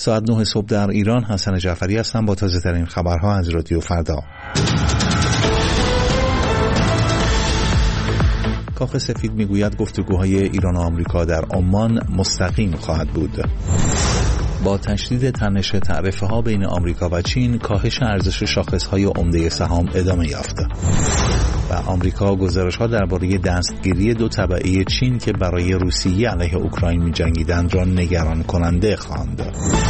ساعت 9 صبح در ایران. حسن جعفری هستم با تازه ترین خبرها از رادیو فردا. کاخ سفید میگوید گفتگوهای ایران و آمریکا در عمان مستقیم خواهد بود. با تشدید تنش تعرفه‌ها بین آمریکا و چین، کاهش ارزش شاخص‌های عمده سهام ادامه یافت. و آمریکا گزارش‌ها درباره دستگیری دو تبعه چین که برای روسیه علیه اوکراین می‌جنگیدند را نگران کننده خواند.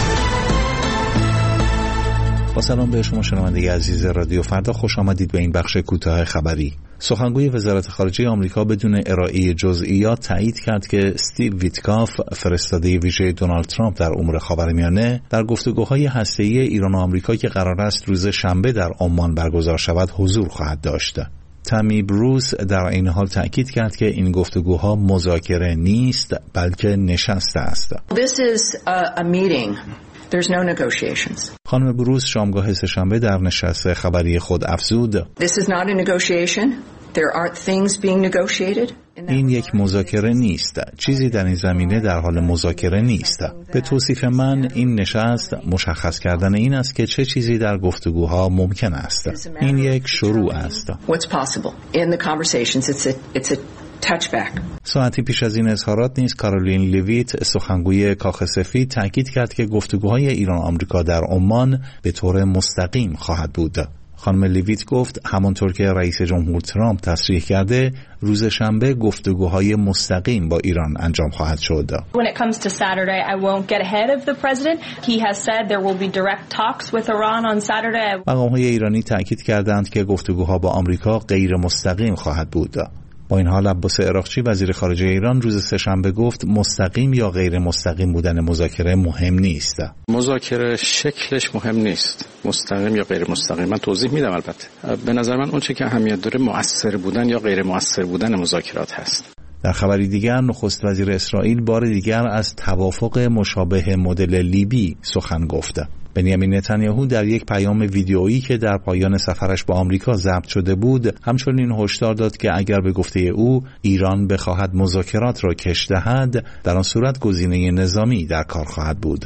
با سلام به شما شنونده عزیز رادیو فردا، خوش آمدید به این بخش کوتاه خبری. سخنگوی وزارت خارجه آمریکا بدون ارائه جزئیات تایید کرد که استیو ویتکاف، فرستاده ویژه دونالد ترامپ در امور خاورمیانه، در گفتگوهای هسته‌ای ایران و آمریکا که قرار است روز شنبه در عمان برگزار شود حضور خواهد داشت. تامی بروس در این حال تأکید کرد که این گفتگوها مذاکره نیست بلکه نشست است. This is a meeting. There's no negotiations. خانم بروس شامگاه سه‌شنبه در نشست خبری خود افزود: This is not a negotiation. There aren't things being negotiated. این یک مذاکره نیست. چیزی در این زمینه در حال مذاکره نیست. به توصیف من این نشست مشخص کردن این است که چه چیزی در گفتگوها ممکن است. این یک شروع است. What's possible in the conversations? It's a touchback. ساعتی پیش از این اظهارات نیز کارولین لیویت، سخنگوی کاخ سفید، تاکید کرد که گفتگوهای ایران و آمریکا در عمان به طور مستقیم خواهد بود. خانم لیویت گفت همانطور که رئیس جمهور ترامپ تصریح کرده، روز شنبه گفتگوهای مستقیم با ایران انجام خواهد شد. When it comes to Saturday, I won't get ahead of the president. He has said there will be direct talks with Iran on Saturday. مقام‌های ایرانی تأکید کردند که گفتگوها با آمریکا غیر مستقیم خواهد بود. با این حال عباس عراقچی، وزیر خارجه ایران، روز سه‌شنبه گفت مستقیم یا غیر مستقیم بودن مذاکره مهم نیست. مذاکره شکلش مهم نیست، مستقیم یا غیر مستقیم. من توضیح میدم. البته به نظر من اون چه که اهمیت داره مؤثر بودن یا غیر مؤثر بودن مذاکرات هست. در خبری دیگر، نخست وزیر اسرائیل بار دیگر از توافق مشابه مدل لیبی سخن گفت. بنیامین نتانیاهو در یک پیام ویدیویی که در پایان سفرش با آمریکا ضبط شده بود، همچنین هشدار داد که اگر به گفته او ایران بخواهد مذاکرات را کش دهد، در آن صورت گزینه نظامی در کار خواهد بود.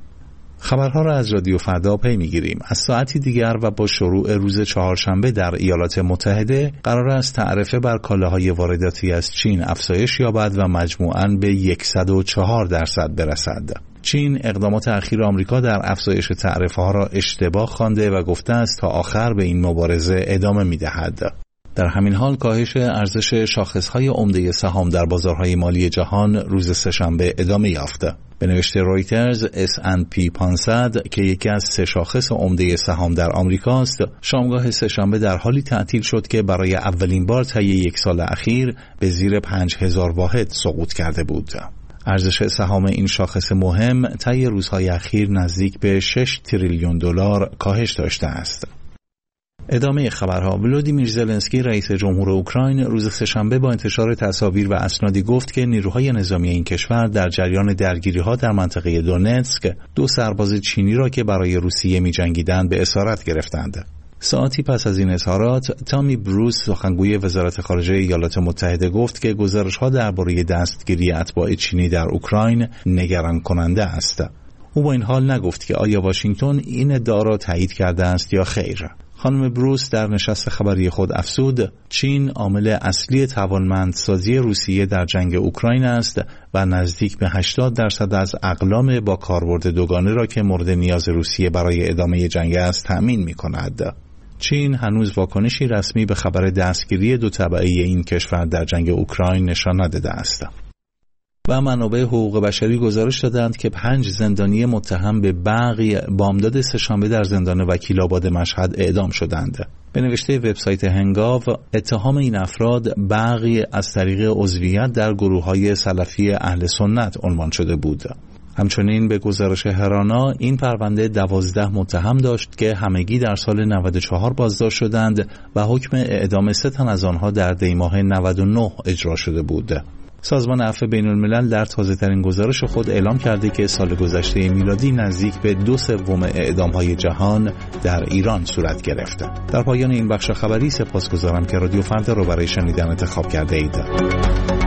خبرها را از رادیو فردا پی می‌گیریم. از ساعتی دیگر و با شروع روز چهارشنبه در ایالات متحده قرار است تعرفه بر کالاهای وارداتی از چین افزایش یابد و مجموعاً به 104% برسد. چین اقدامات اخیر آمریکا در افزایش تعرفه‌ها را اشتباه خوانده و گفته است تا آخر به این مبارزه ادامه می‌دهد. در همین حال کاهش ارزش شاخص‌های عمده سهام در بازارهای مالی جهان روز سه‌شنبه ادامه یافت. به نوشته رویترز، S&P 500 که یکی از سه شاخص عمده سهام در آمریکاست، شامگاه سه‌شنبه در حالی تعطیل شد که برای اولین بار طی یک سال اخیر به زیر 5000 واحد سقوط کرده بود. ارزش سهام این شاخص مهم طی روزهای اخیر نزدیک به 6 تریلیون دلار کاهش داشته است. ادامه خبرها. ولودیمیر زلنسکی، رئیس جمهور اوکراین، روز سه‌شنبه با انتشار تصاویر و اسنادی گفت که نیروهای نظامی این کشور در جریان درگیری‌ها در منطقه دونتسک 2 سرباز چینی را که برای روسیه می‌جنگیدند به اسارت گرفتند. ساعتی پس از این اظهارات، تامی بروس، سخنگوی وزارت خارجه ایالات متحده، گفت که گزارش‌ها درباره دستگیری اتباع چینی در اوکراین نگران کننده است. او با این حال نگفت که آیا واشنگتن این ادعا را تایید کرده است یا خیر. خانم بروس در نشست خبری خود افزود: چین عامل اصلی توانمندسازی روسیه در جنگ اوکراین است و نزدیک به 80% از اقلام با کاربرد دوگانه را که مورد نیاز روسیه برای ادامه جنگ است تأمین می‌کند. چین هنوز واکنشی رسمی به خبر دستگیری دو تبعه این کشور در جنگ اوکراین نشان نداده است. و منابع حقوق بشری گزارش دادند که 5 زندانی متهم به بغی بامداد سه‌شنبه در زندان وکیل‌آباد مشهد اعدام شدند. به نوشته وبسایت هنگاو، اتهام این افراد بغی از طریق عضویت در گروه‌های سلفی اهل سنت عنوان شده بود. همچنین به گزارش هرانا، این پرونده 12 متهم داشت که همگی در سال 94 بازداشت شدند و حکم اعدام 3 تن از آنها در دی‌ماه 99 اجرا شده بود. سازمان عفو بین‌الملل در تازه‌ترین گزارش خود اعلام کرده که سال گذشته میلادی نزدیک به 2/3 اعدام‌های جهان در ایران صورت گرفته. در پایان این بخش خبری سپاسگزارم که رادیو فردا رو برای شنیدن انتخاب کرده اید.